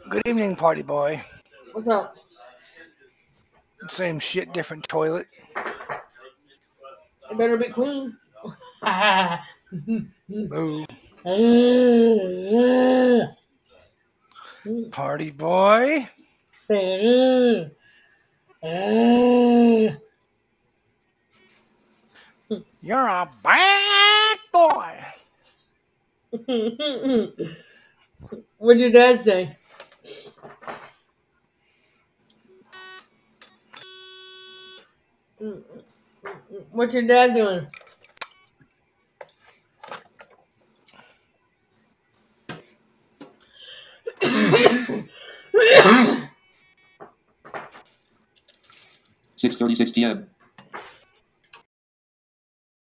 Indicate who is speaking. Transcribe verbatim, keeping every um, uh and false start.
Speaker 1: Good evening, party boy.
Speaker 2: What's up?
Speaker 1: Same shit, different toilet.
Speaker 2: It better be clean.
Speaker 1: Boo. Party boy. You're a bad boy.
Speaker 2: What'd your dad say? What's your dad doing?
Speaker 3: six thirty-six p.m.